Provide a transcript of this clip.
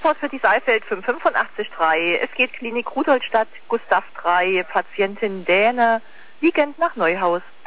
Transport für die Saalfeld 585.3. Es geht Klinik Rudolstadt, Gustav 3, Patientin Däne, Weekend nach Neuhaus.